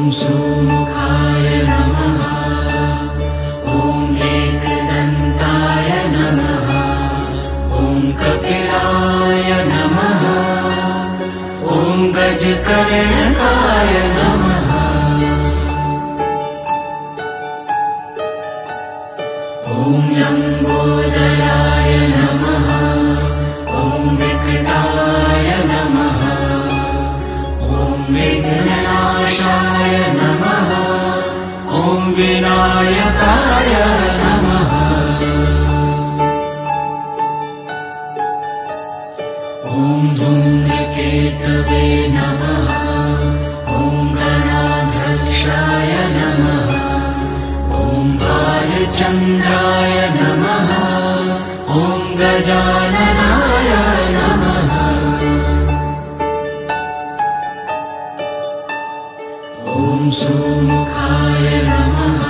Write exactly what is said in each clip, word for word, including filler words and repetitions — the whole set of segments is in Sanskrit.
सुमुखाय नमः। ॐ एकदन्ताय नमः। ॐ कपिलाय नमः। ॐ गजकर्णकाय नमः। ॐ लम्बोदराय नमः। ॐ विकटाय नमः। ॐ विघ्ननाशाय नमः। ॐ विनायकाय नमः। ॐ धूम्रकेतवे नमः। ॐ गणाध्यक्षाय नमः। ॐ भालचन्द्राय नमः। ॐ गजाननाय नमः। ॐ सुमुखाय नमः।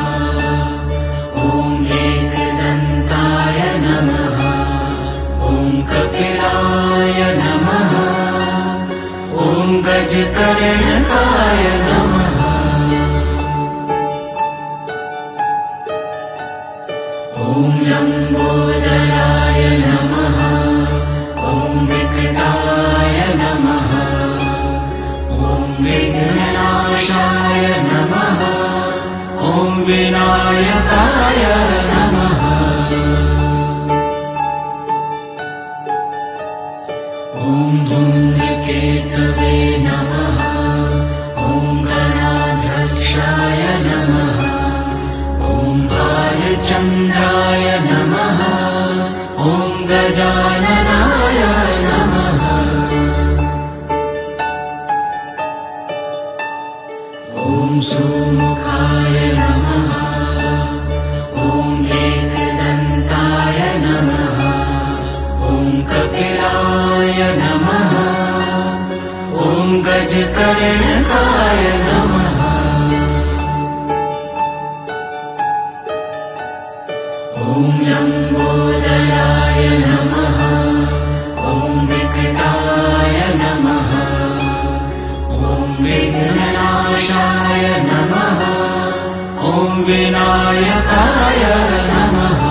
ॐ एकदन्ताय नमः। ॐ कपिलाय नमः। ॐ गजकर्णकाय नमः। ॐ लम्बोदराय नमः। ॐ विकटाय नमः। ॐ विघ्ननाशाय नमः। ॐ विनायकाय नमः। ॐ धूम्रकेतवे नमः। ॐ गणाध्यक्षाय नमः। ॐ भालचन्द्राय नमः। ॐ गजाननाय नमः। ॐ सुमुखाय नमः। ॐ एकदन्ताय नमः। ॐ कपिलाय नमः। ॐ गजकर्णकाय नमः। ॐ लम्बोदराय नमः। ॐ विकटाय नमः। ॐ विघ्ननाशाय नमः। ॐ विनायकाय नमः।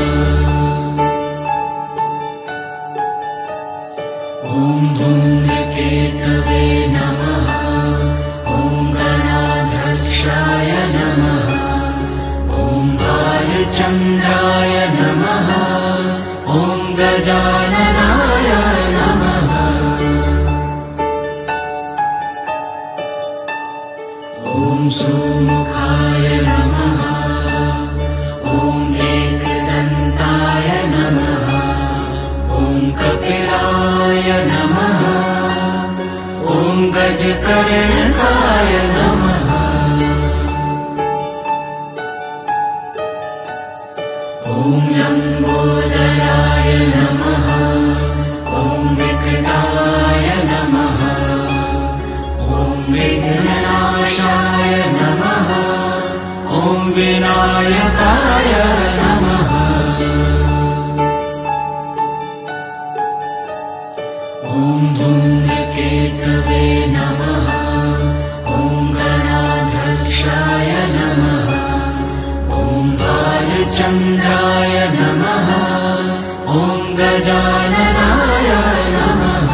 ॐ धूम्रकेतवे नमः। ॐ गणाध्यक्षाय नमः। ॐ भालचन्द्राय नमः। ॐ गजाननाय नमः। ॐ सुमुखाय नमः। ॐ एकदन्ताय नमः। ॐ कपिलाय नमः। ॐ गजकर्णकाय नमः। ॐ लम्बोदराय नमः। ॐ विकटाय नमः। ॐ विघ्ननाशाय नमः। ॐ विनायकाय नमः। ॐ धूम्रकेतवे नमः। ॐ गणाध्यक्षाय नमः। ॐ भालचन्द्राय नमः। ॐ गजाननाय नमः।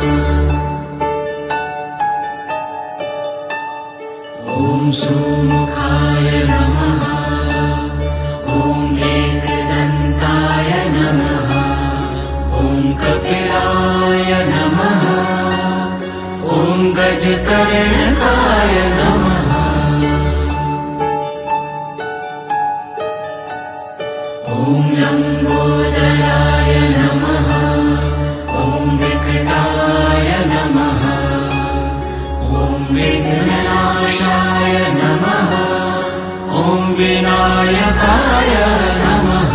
ॐ सुमुखाय नमः। ॐ एकदन्ताय नमः। ॐ कपिलाय नमः। ॐ गजकर्णकाय नमः। ॐ लम्बोदराय नमः। ॐ विकटाय नमः। ॐ विघ्ननाशाय नमः। ॐ विनायकाय नमः।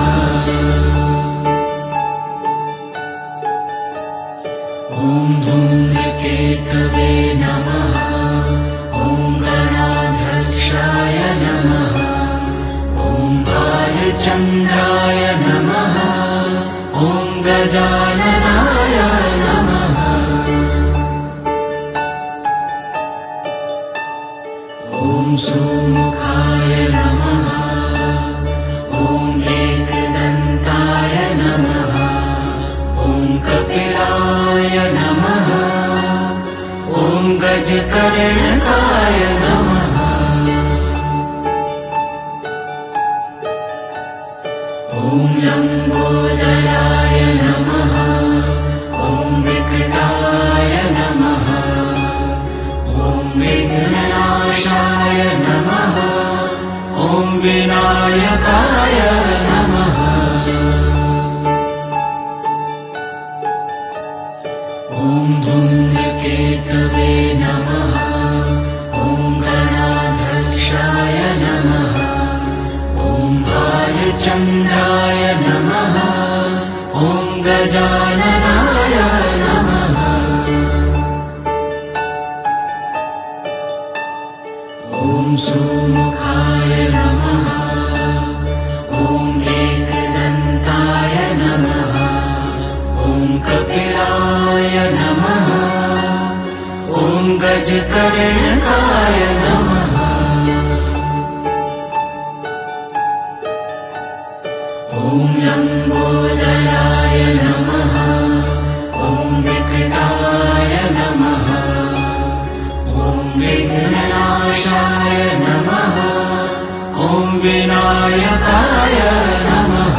ॐ धूम्रकेतवे नमः। ॐ गणाध्यक्षाय नमः। ॐ भालचन्द्राय नमः। ॐ गजाननाय नमः। ॐ गजाननाय नमः। ॐ गजकर्णकाय नमः। ॐ लम्बोदराय नमः। ॐ विकटाय नमः। ॐ विघ्ननाशाय नमः। ॐ विनायकाय नमः। ॐ धूम्रकेतवे नमः। ॐ गणाध्यक्षाय नमः। ॐ भालचन्द्राय नमः। ॐ गजाननाय नमः। ॐ सुमुखाय नमः। ॐ एकदन्ताय नमः। ॐ कपिलाय नमः। ॐ गजकर्णकाय नमः। ॐ लम्बोदराय नमः। ॐ विकटाय नमः। ॐ विघ्ननाशाय नमः। ॐ विनायकाय नमः।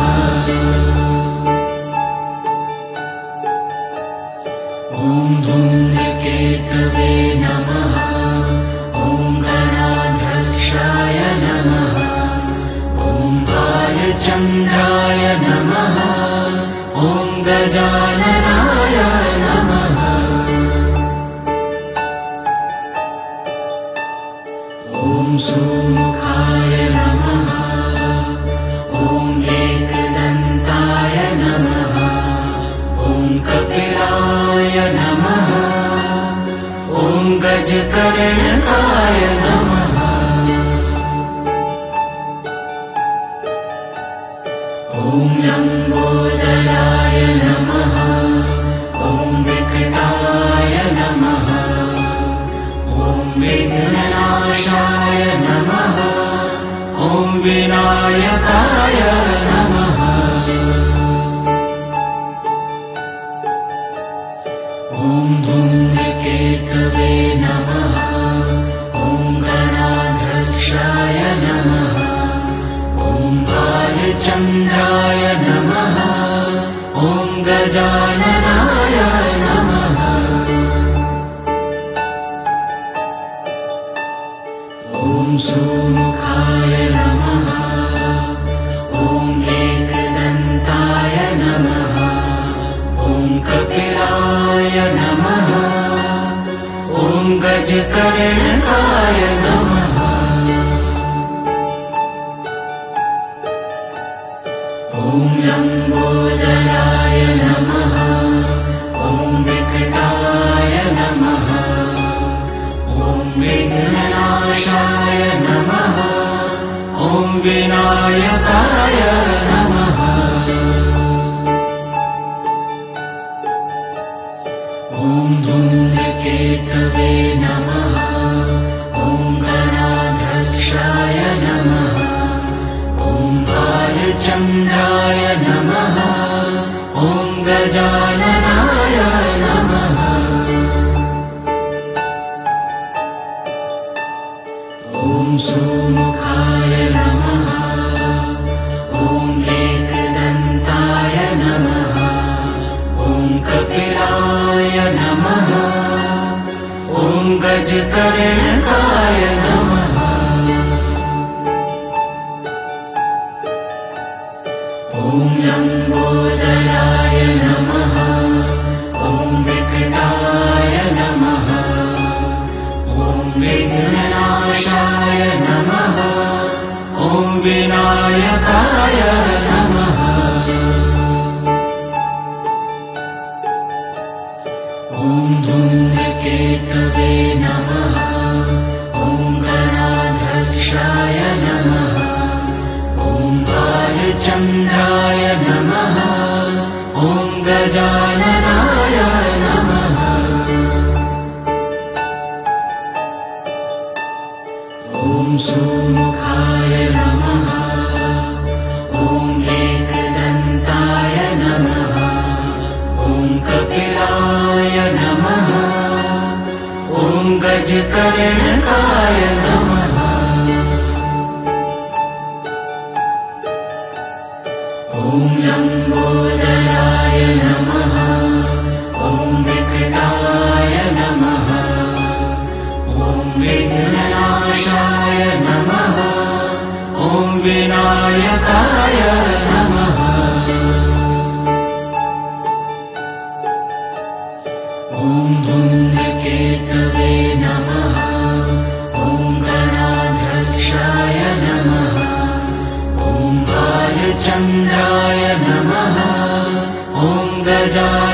ॐ धूम्रकेतवे नमः। ॐ गणाध्यक्षाय नमः। ॐ भालचन्द्राय नमः। ॐ गजाननाय नमः। ॐ सुमुखाय नमः। ॐ एकदन्ताय नमः। ॐ कपिलाय नमः। ॐ गजकर्णकाय नमः। ॐ लम्बोदराय नमः। ॐ विकटाय नमः। ॐ विघ्ननाशाय नमः। ॐ विनायकाय नमः। ॐ धूम्रकेतवे नमः। ॐ गणाध्यक्षाय नमः। ॐ भालचन्द्राय नमः। ॐ गजाननाय नमः। ॐ सुमुखाय नमः। ॐ एकदन्ताय नमः। ॐ कपिलाय नमः। ॐ गजकर्णकाय नमः। ॐ लम्बोदराय नमः। ॐ विकटाय नमः। ॐ विघ्ननाशाय नमः। ॐ विनायकाय नमः। ॐ धूम्रकेतवे नमः। ॐ गणाध्यक्षाय नमः। ॐ भालचन्द्राय नमः। ॐ गजाननाय नमः। ॐ सुमुखाय नमः। ॐ एकदन्ताय नमः। ॐ कपिलाय नमः। ॐ गजकर्णकाय नमः। ॐ लम्बोदराय नमः। ॐ विकटाय नमः। ॐ विघ्ननाशाय नमः। ॐ विनायकाय नमः। ॐ धूम्रकेतवे नमः। ॐ गणाध्यक्षाय नमः। ॐ भालचन्द्राय नमः। ॐ गजाननाय नमः। ॐ सुमुखाय नमः। ॐ एकदन्ताय नमः। ॐ कपिलाय गजकर्णकाय नमः। ॐ लम्बोदराय नमः। ॐ विकटाय नमः। ॐ विघ्ननाशाय नमः। ॐ विनायकाय नमः। ॐ धूम्रकेतवे नमः। ॐ गणाध्यक्षाय नमः। ॐ भालचन्द्राय नमः। ॐ गजा